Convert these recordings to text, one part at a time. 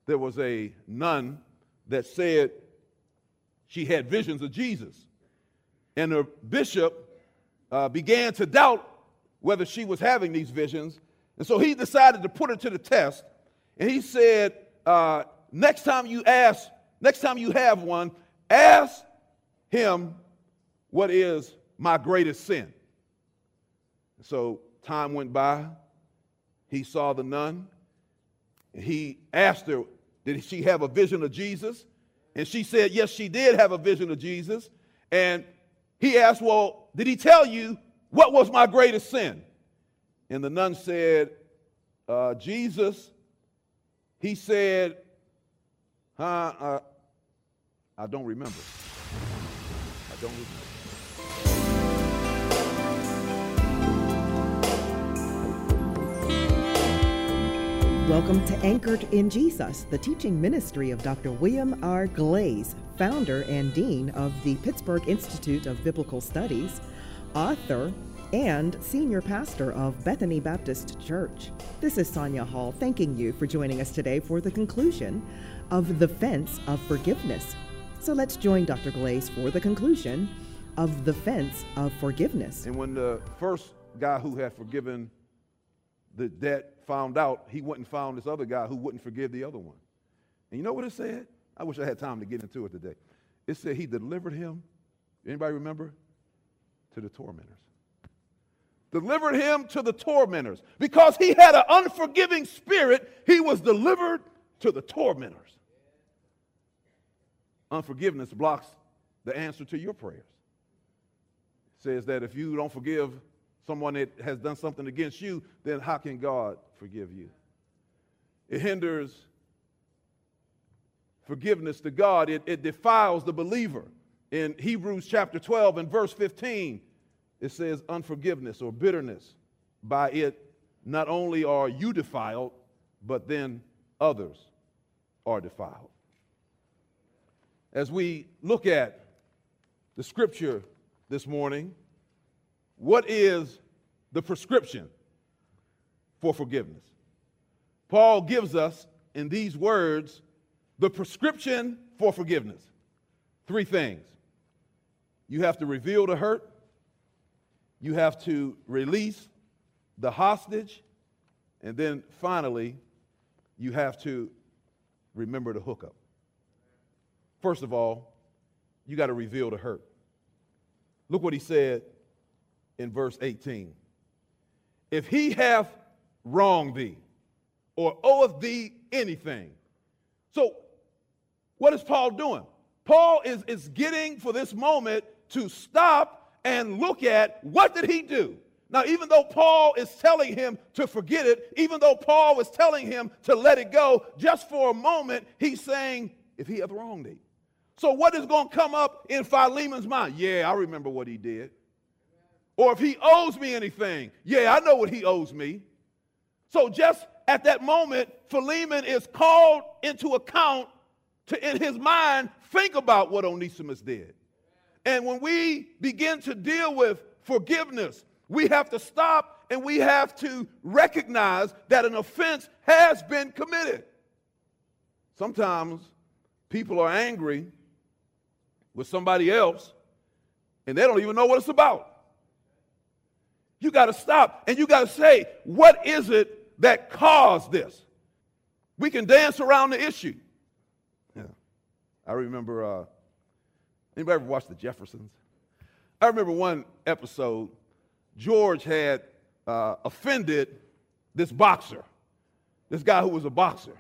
there was a nun that said she had visions of Jesus. And the bishop began to doubt whether she was having these visions. And so he decided to put her to the test. And he said, next time you have one, ask him, what is my greatest sin? So time went by. He saw the nun. He asked her, did she have a vision of Jesus? And she said, yes, she did have a vision of Jesus. And he asked, well, did he tell you what was my greatest sin? And the nun said, Jesus, he said, I don't remember. I don't remember. Welcome to Anchored in Jesus, the teaching ministry of Dr. William R. Glaze, founder and dean of the Pittsburgh Institute of Biblical Studies, author, and senior pastor of Bethany Baptist Church. This is Sonia Hall thanking you for joining us today for the conclusion of The Fence of Forgiveness. So let's join Dr. Glaze for the conclusion of The Fence of Forgiveness. And when the first guy who had forgiven the debt found out, he went and found this other guy who wouldn't forgive the other one. And you know what it said? I wish I had time to get into it today. It said he delivered him, anybody remember? To the tormentors. Delivered him to the tormentors. Because he had an unforgiving spirit, he was delivered to the tormentors. Unforgiveness blocks the answer to your prayers. It says that if you don't forgive someone that has done something against you, then how can God forgive you? It hinders forgiveness to God. It defiles the believer. In Hebrews chapter 12 and verse 15, it says unforgiveness or bitterness. By it, not only are you defiled, but then others are defiled. As we look at the scripture this morning, what is the prescription for forgiveness? Paul gives us in these words the prescription for forgiveness. 3 things. You have to reveal the hurt. You have to release the hostage. And then finally, you have to remember the hookup. First of all, you got to reveal the hurt. Look what he said in verse 18. If he hath wronged thee, or oweth thee anything. So, what is Paul doing? Paul is getting for this moment to stop and look at what did he do. Now, even though Paul is telling him to forget it, even though Paul was telling him to let it go, just for a moment, he's saying, if he hath wronged thee. So what is going to come up in Philemon's mind? Yeah, I remember what he did. Or if he owes me anything, yeah, I know what he owes me. So just at that moment, Philemon is called into account to, in his mind, think about what Onesimus did. And when we begin to deal with forgiveness, we have to stop and we have to recognize that an offense has been committed. Sometimes people are angry with somebody else and they don't even know what it's about. You got to stop and you got to say, what is it that caused this? We can dance around the issue. Yeah. I remember, anybody ever watch The Jeffersons? I remember one episode, George had offended this boxer, this guy who was a boxer.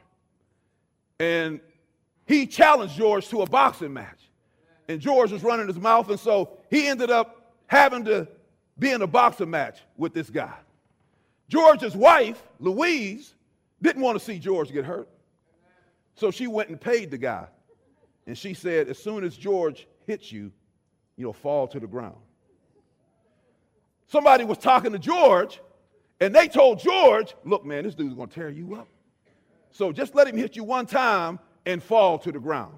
And he challenged George to a boxing match. And George was running his mouth, and so he ended up having to be in a boxing match with this guy. George's wife, Louise, didn't want to see George get hurt. So she went and paid the guy. And she said, as soon as George hits you, you'll fall to the ground. Somebody was talking to George, and they told George, look, man, this dude's going to tear you up. So just let him hit you one time and fall to the ground.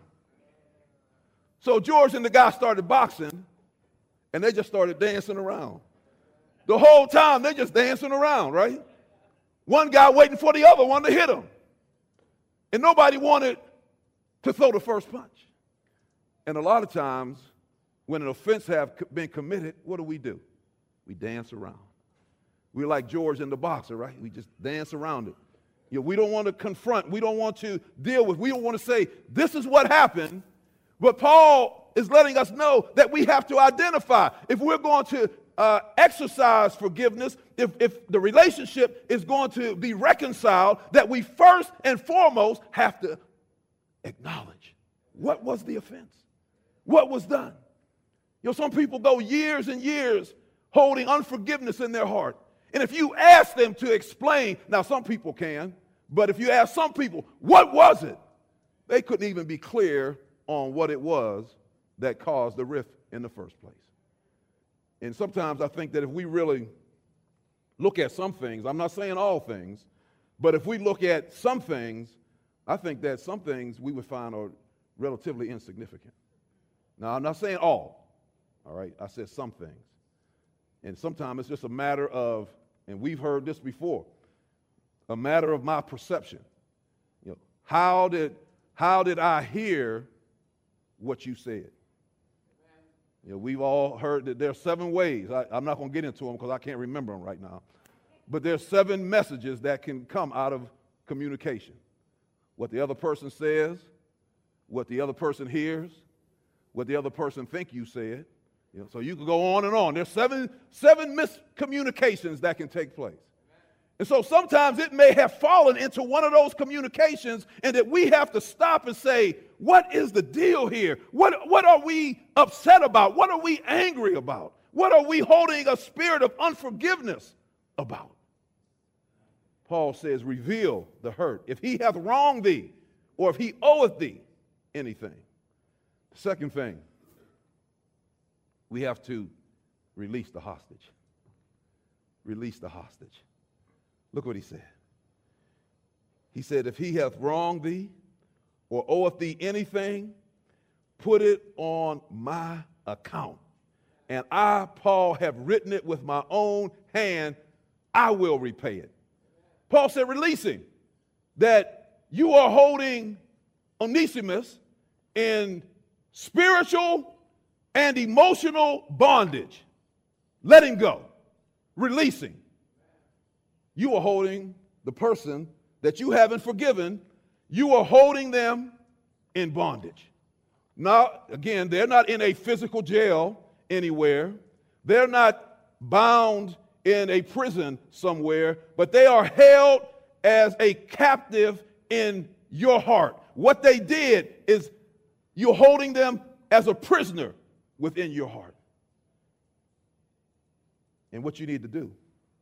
So George and the guy started boxing, and they just started dancing around. The whole time, they're just dancing around, right? One guy waiting for the other one to hit him. And nobody wanted to throw the first punch. And a lot of times, when an offense has been committed, what do? We dance around. We're like George in the boxer, right? We just dance around it. We don't want to confront. We don't want to deal with. We don't want to say, this is what happened. But Paul is letting us know that we have to identify. If we're going to exercise forgiveness, if the relationship is going to be reconciled, that we first and foremost have to acknowledge what was the offense, what was done. Some people go years and years holding unforgiveness in their heart. And if you ask them to explain, now some people can, but if you ask some people, what was it? They couldn't even be clear on what it was that caused the rift in the first place. And sometimes I think that if we really look at some things, I'm not saying all things, but if we look at some things, I think that some things we would find are relatively insignificant. Now, I'm not saying all right? I said some things. And sometimes it's just a matter of, and we've heard this before, a matter of my perception. How did I hear what you said? We've all heard that there are 7 ways. I'm not going to get into them because I can't remember them right now. But there's 7 messages that can come out of communication. What the other person says, what the other person hears, what the other person think you said. So you can go on and on. There's seven miscommunications that can take place. And so sometimes it may have fallen into one of those communications, and that we have to stop and say, what is the deal here? What are we upset about? What are we angry about? What are we holding a spirit of unforgiveness about? Paul says, reveal the hurt. If he hath wronged thee, or if he oweth thee anything. The second thing, we have to release the hostage. Release the hostage. Look what he said. He said, if he hath wronged thee or oweth thee anything, put it on my account. And I, Paul, have written it with my own hand. I will repay it. Paul said, release him. That you are holding Onesimus in spiritual and emotional bondage. Let him go. Release him. You are holding the person that you haven't forgiven, you are holding them in bondage. Now, again, they're not in a physical jail anywhere. They're not bound in a prison somewhere, but they are held as a captive in your heart. What they did is you're holding them as a prisoner within your heart. And what you need to do,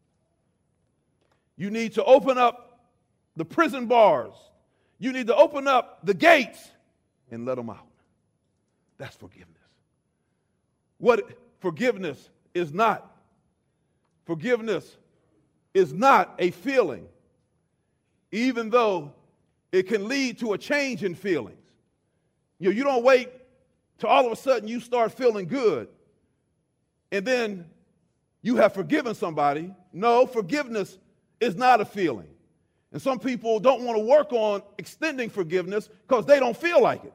you need to open up the prison bars. You need to open up the gates and let them out. That's forgiveness. What forgiveness is not. Forgiveness is not a feeling, even though it can lead to a change in feelings. You don't wait till all of a sudden you start feeling good and then you have forgiven somebody. No, forgiveness is not a feeling. And some people don't want to work on extending forgiveness because they don't feel like it.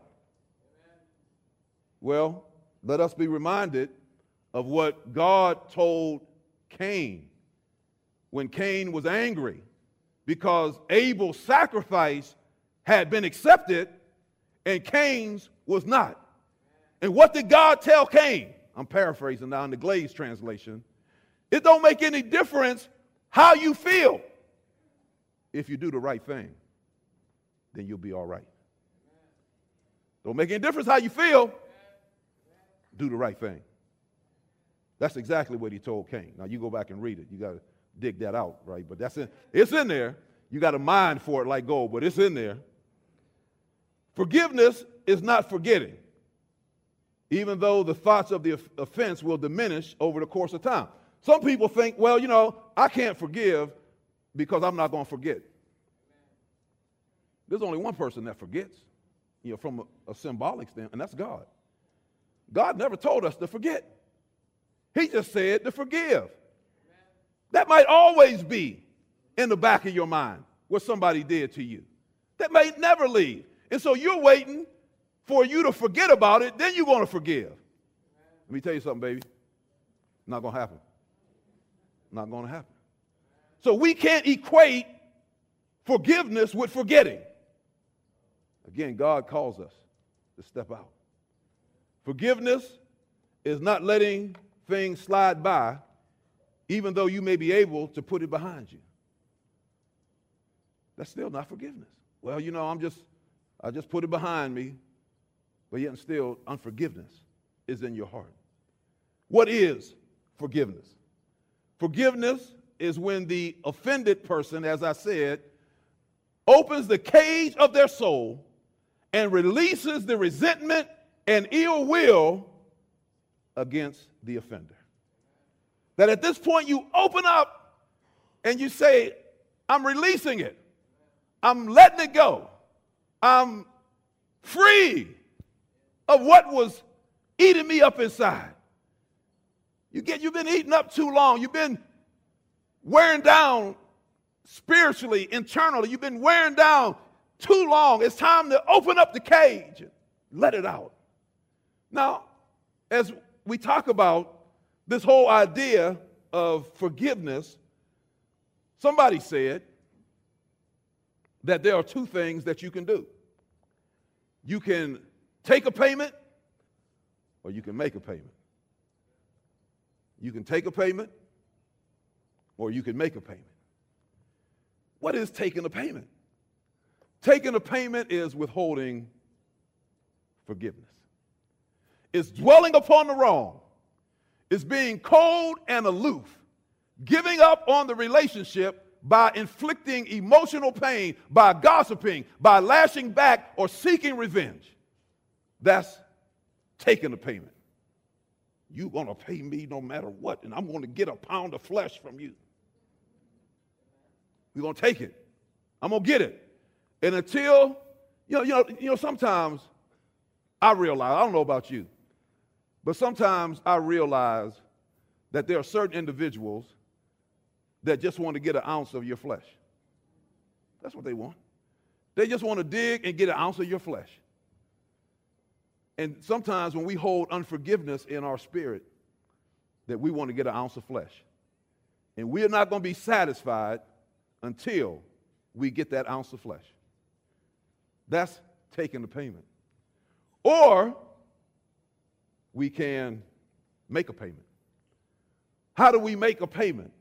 Well, let us be reminded of what God told Cain when Cain was angry because Abel's sacrifice had been accepted and Cain's was not. And what did God tell Cain? I'm paraphrasing now in the Glaze translation. It don't make any difference how you feel. If you do the right thing, then you'll be all right. Don't make any difference how you feel. Do the right thing. That's exactly what he told Cain. Now, you go back and read it. You got to dig that out, right? But it's in there. You got a mind for it like gold, but it's in there. Forgiveness is not forgetting, even though the thoughts of the offense will diminish over the course of time. Some people think, well, I can't forgive because I'm not going to forget. There's only one person that forgets, from a symbolic standpoint, and that's God. God never told us to forget. He just said to forgive. That might always be in the back of your mind what somebody did to you. that may never leave. And so you're waiting for you to forget about it, then you're going to forgive. Let me tell you something, baby. Not going to happen. Not going to happen. So we can't equate forgiveness with forgetting. Again, God calls us to step out. Forgiveness is not letting things slide by, even though you may be able to put it behind you. That's still not forgiveness. Well, I just put it behind me, but yet still unforgiveness is in your heart. What is forgiveness? Forgiveness is when the offended person, as I said, opens the cage of their soul and releases the resentment and ill will against the offender. That at this point you open up and you say, I'm releasing it. I'm letting it go. I'm free of what was eating me up inside. You've been eating up too long. You've been wearing down spiritually, internally. You've been wearing down too long. It's time to open up the cage and let it out. Now, as we talk about this whole idea of forgiveness, somebody said that there are two things that you can do. You can take a payment or you can make a payment. You can take a payment or you can make a payment. What is taking a payment? Taking a payment is withholding forgiveness. It's dwelling upon the wrong. It's being cold and aloof, giving up on the relationship by inflicting emotional pain, by gossiping, by lashing back, or seeking revenge. That's taking a payment. You're going to pay me no matter what, and I'm going to get a pound of flesh from you. We're going to take it. I'm going to get it. And until, sometimes I realize, I don't know about you, but sometimes I realize that there are certain individuals that just want to get an ounce of your flesh. That's what they want. They just want to dig and get an ounce of your flesh. And sometimes when we hold unforgiveness in our spirit, that we want to get an ounce of flesh. And we're not going to be satisfied until we get that ounce of flesh. That's taking the payment. Or we can make a payment. How do we make a payment?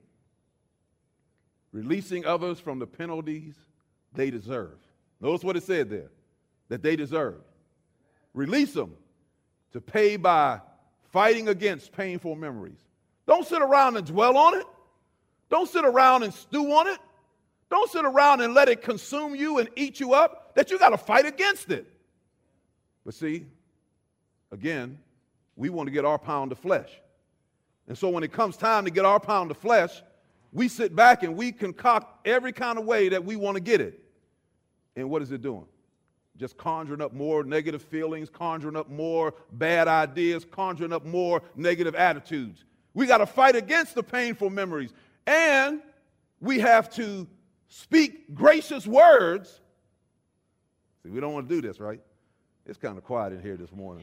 Releasing others from the penalties they deserve. Notice what it said there, that they deserve. Release them to pay by fighting against painful memories. Don't sit around and dwell on it. Don't sit around and stew on it. Don't sit around and let it consume you and eat you up, that you got to fight against it. But see, again, we want to get our pound of flesh. And so when it comes time to get our pound of flesh, we sit back and we concoct every kind of way that we want to get it. And what is it doing? Just conjuring up more negative feelings, conjuring up more bad ideas, conjuring up more negative attitudes. We got to fight against the painful memories. And we have to speak gracious words. See, we don't want to do this, right? It's kind of quiet in here this morning.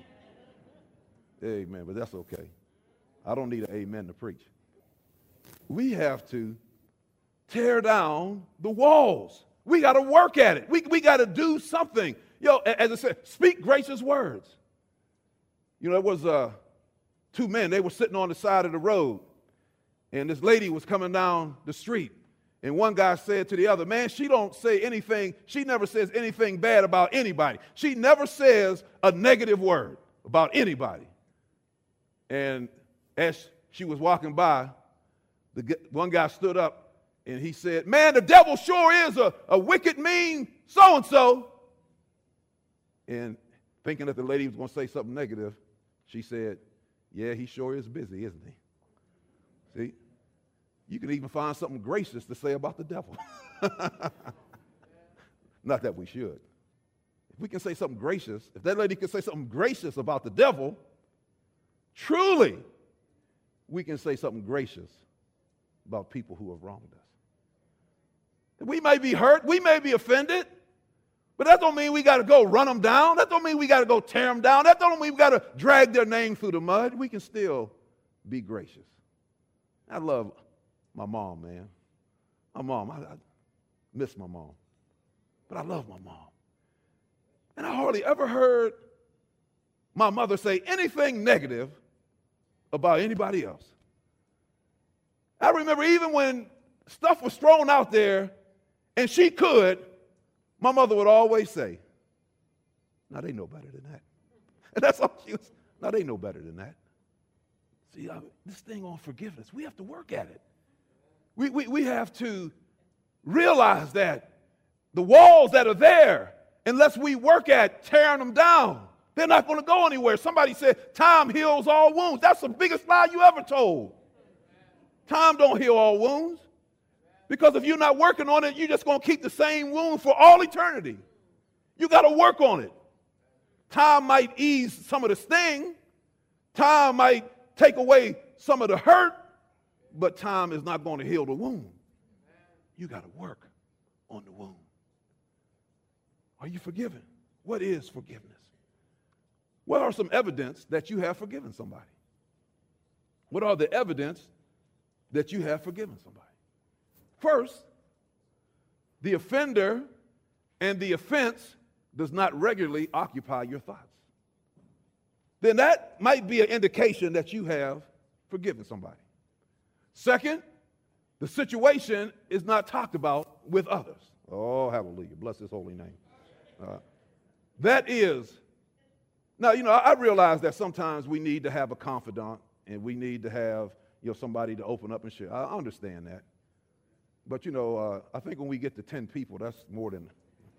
Amen, but that's okay. I don't need an amen to preach. We have to tear down the walls. We got to work at it. We got to do something. As I said, speak gracious words. There was two men. They were sitting on the side of the road, and this lady was coming down the street. And one guy said to the other, man, she don't say anything. She never says anything bad about anybody. She never says a negative word about anybody. And as she was walking by, one guy stood up and he said, man, the devil sure is a wicked, mean so-and-so. And thinking that the lady was going to say something negative, she said, yeah, he sure is busy, isn't he? See, you can even find something gracious to say about the devil. Not that we should. If we can say something gracious, if that lady can say something gracious about the devil, truly, we can say something gracious about people who have wronged us. We may be hurt, we may be offended, But that don't mean we got to go run them down. That don't mean we got to go tear them down. That don't mean we got to drag their name through the mud. We can still be gracious. I love my mom, man. My mom, I miss my mom. But I love my mom. And I hardly ever heard my mother say anything negative about anybody else. I remember even when stuff was thrown out there and she could, my mother would always say, "No, they know better than that." And that's all she was. "No, they know better than that." See, this thing on forgiveness, we have to work at it. We have to realize that the walls that are there, unless we work at tearing them down, they're not going to go anywhere. Somebody said, time heals all wounds. That's the biggest lie you ever told. Time don't heal all wounds. Because if you're not working on it, you're just going to keep the same wound for all eternity. You got to work on it. Time might ease some of the sting. Time might take away some of the hurt. But time is not going to heal the wound. You got to work on the wound. Are you forgiven? What is forgiveness? What are some evidence that you have forgiven somebody? What are the evidence that you have forgiven somebody? First, the offender and the offense does not regularly occupy your thoughts. Then that might be an indication that you have forgiven somebody. Second, the situation is not talked about with others. Oh, hallelujah. Bless his holy name. That is, now, I realize that sometimes we need to have a confidant and we need to have, somebody to open up and share. I understand that. But, I think when we get to 10 people, that's more than.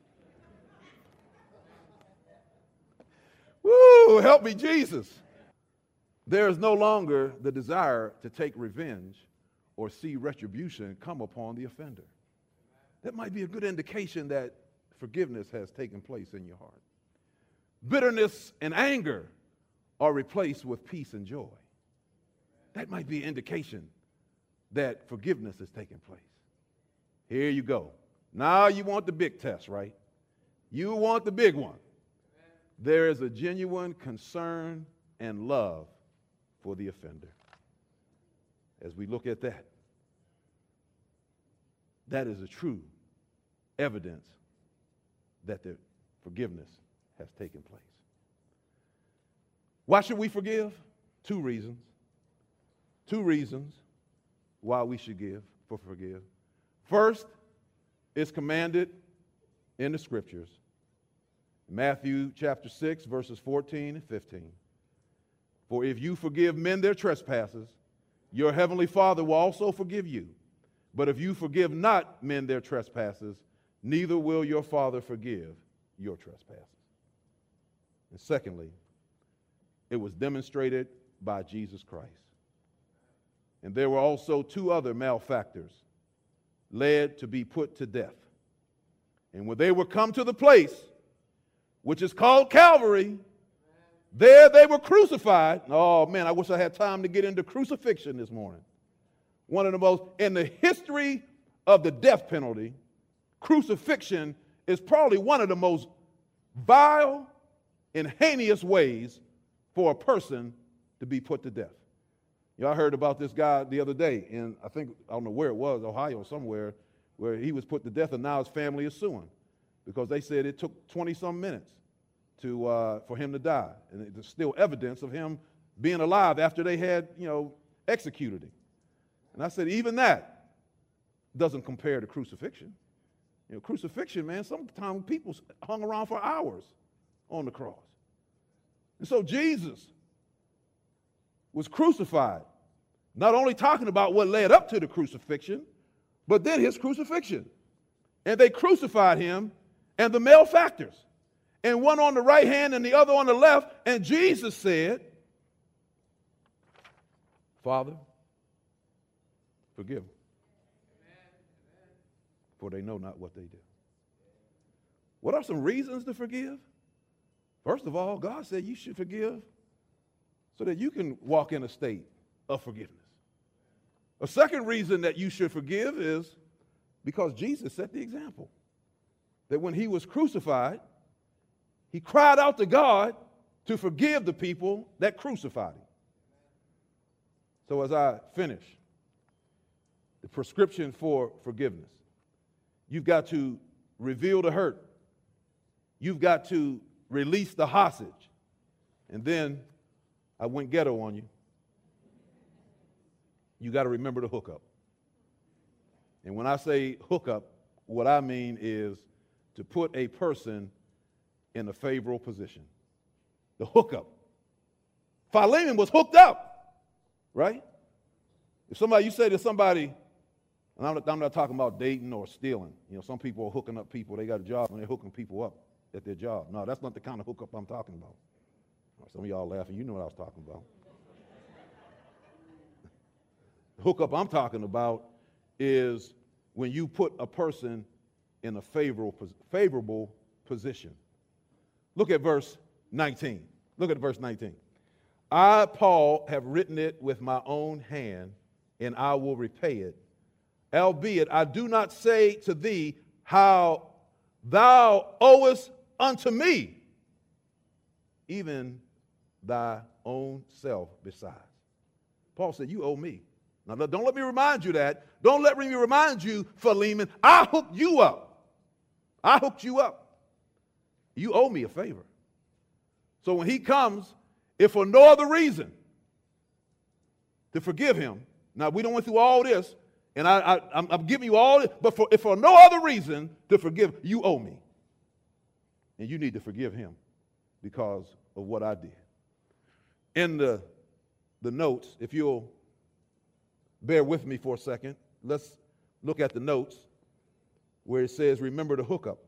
Woo, help me, Jesus. There is no longer the desire to take revenge or see retribution come upon the offender. That might be a good indication that forgiveness has taken place in your heart. Bitterness and anger are replaced with peace and joy. That might be an indication that forgiveness has taken place. Here you go. Now you want the big test, right? You want the big one. There is a genuine concern and love for the offender. As we look at that, that is a true evidence that the forgiveness has taken place. Why should we forgive? Two reasons. Two reasons why we should forgive. First, it's commanded in the scriptures. Matthew chapter 6, verses 14 and 15. For if you forgive men their trespasses, your heavenly Father will also forgive you. But if you forgive not men their trespasses, neither will your Father forgive your trespasses. And secondly, it was demonstrated by Jesus Christ. And there were also two other malefactors led to be put to death. And when they were come to the place which is called Calvary, there they were crucified. Oh man, I wish I had time to get into crucifixion this morning. One of the most, in the history of the death penalty, crucifixion is probably one of the most vile and heinous ways for a person to be put to death. Y'all heard about this guy the other day in, I don't know where it was, Ohio somewhere, where he was put to death and now his family is suing because they said it took 20-some minutes for him to die. And there's still evidence of him being alive after they had, executed him. And I said, even that doesn't compare to crucifixion. Crucifixion, man, sometimes people hung around for hours on the cross. And so Jesus was crucified, not only talking about what led up to the crucifixion, but then his crucifixion. And they crucified him and the malefactors, and one on the right hand and the other on the left. And Jesus said, Father, forgive them, for they know not what they do. What are some reasons to forgive? First of all, God said you should forgive so that you can walk in a state of forgiveness. A second reason that you should forgive is because Jesus set the example. that when he was crucified, he cried out to God to forgive the people that crucified him. So as I finish, the prescription for forgiveness, you've got to reveal the hurt. You've got to release the hostage. And then I went ghetto on you. You got to remember the hookup. And when I say hookup, what I mean is to put a person in a favorable position. The hookup. Philemon was hooked up, right? If somebody, you say to somebody, and I'm not talking about dating or stealing. You know, some people are hooking up people. They got a job and they're hooking people up at their job. No, that's not the kind of hookup I'm talking about. Some of y'all laughing. You know what I was talking about. The hookup I'm talking about is when you put a person in a favorable position. Look at verse 19. Look at verse 19. I, Paul, have written it with my own hand, and I will repay it. Albeit, I do not say to thee how thou owest unto me, even thy own self besides. Paul said, you owe me. Now, don't let me remind you that. Don't let me remind you, Philemon, I hooked you up. I hooked you up. You owe me a favor. So when he comes, if for no other reason to forgive him, now we don't went through all this, and I'm giving you all this, but if for no other reason to forgive, you owe me. And you need to forgive him because of what I did. In the notes, if you'll bear with me for a second, let's look at the notes where it says, remember the hookup.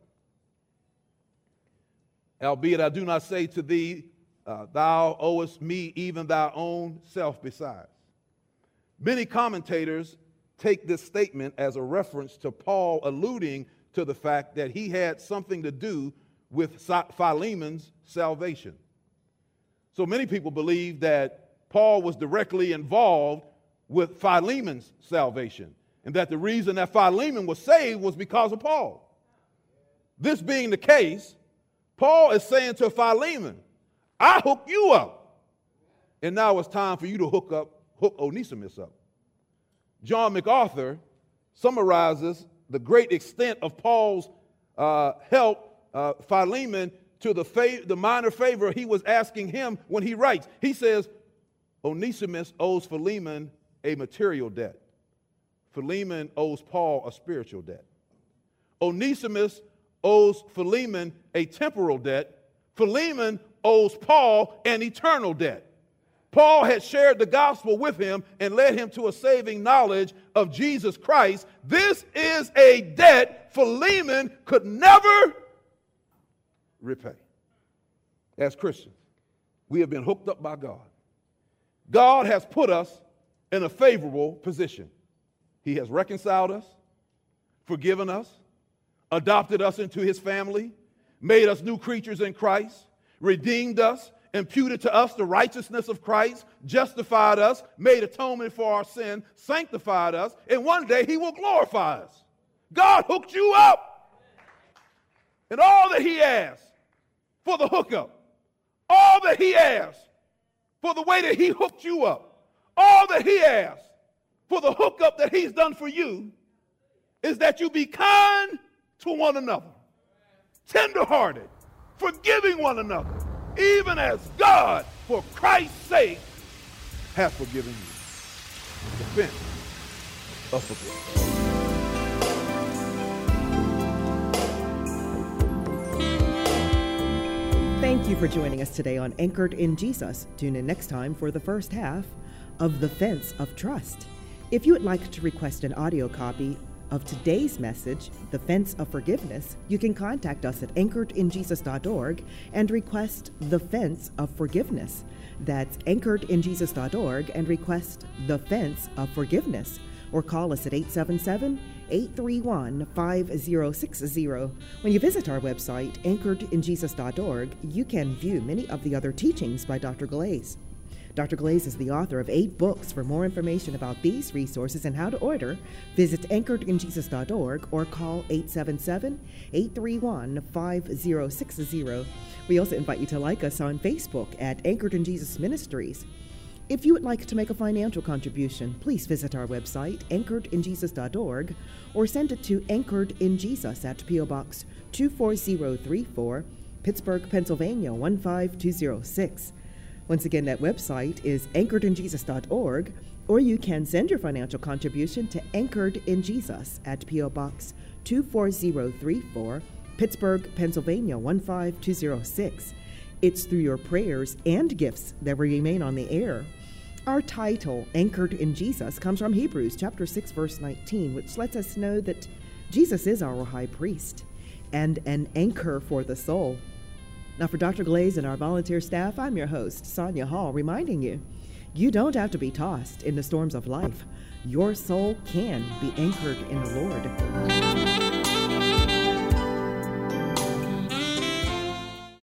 Albeit I do not say to thee, thou owest me even thy own self besides. Many commentators take this statement as a reference to Paul alluding to the fact that he had something to do with Philemon's salvation. So many people believe that Paul was directly involved with Philemon's salvation, and that the reason that Philemon was saved was because of Paul. This being the case, Paul is saying to Philemon, I hooked you up, and now it's time for you to hook Onesimus up. John MacArthur summarizes the great extent of Paul's help Philemon to the minor favor he was asking him when he writes. He says, Onesimus owes Philemon a material debt. Philemon owes Paul a spiritual debt. Onesimus owes Philemon a temporal debt. Philemon owes Paul an eternal debt. Paul had shared the gospel with him and led him to a saving knowledge of Jesus Christ. This is a debt Philemon could never repay. As Christians, we have been hooked up by God. God has put us in a favorable position. He has reconciled us, forgiven us, adopted us into his family, made us new creatures in Christ, redeemed us, imputed to us the righteousness of Christ, justified us, made atonement for our sin, sanctified us, and one day he will glorify us. God hooked you up. And all that he asked for the hookup, all that he asked for the way that he hooked you up, all that he asks for the hookup that he's done for you is that you be kind to one another, tenderhearted, forgiving one another, even as God, for Christ's sake, has forgiven you. Defense of forgiveness. Thank you for joining us today on Anchored in Jesus. Tune in next time for the first half of The Fence of Trust. If you would like to request an audio copy of today's message, The Fence of Forgiveness, you can contact us at anchoredinjesus.org and request The Fence of Forgiveness. That's anchoredinjesus.org and request The Fence of Forgiveness. Or call us at 877-831-5060. When you visit our website, anchoredinjesus.org, you can view many of the other teachings by Dr. Glaze. Dr. Glaze is the author of 8 books. For more information about these resources and how to order, visit anchoredinjesus.org or call 877-831-5060. We also invite you to like us on Facebook at Anchored in Jesus Ministries. If you would like to make a financial contribution, please visit our website, anchoredinjesus.org, or send it to Anchored in Jesus at P.O. Box 24034, Pittsburgh, Pennsylvania 15206. Once again, that website is anchoredinjesus.org, or you can send your financial contribution to Anchored in Jesus at P.O. Box 24034, Pittsburgh, Pennsylvania 15206. It's through your prayers and gifts that we remain on the air. Our title, Anchored in Jesus, comes from Hebrews chapter 6, verse 19, which lets us know that Jesus is our high priest and an anchor for the soul. Now, for Dr. Glaze and our volunteer staff, I'm your host, Sonia Hall, reminding you, you don't have to be tossed in the storms of life. Your soul can be anchored in the Lord.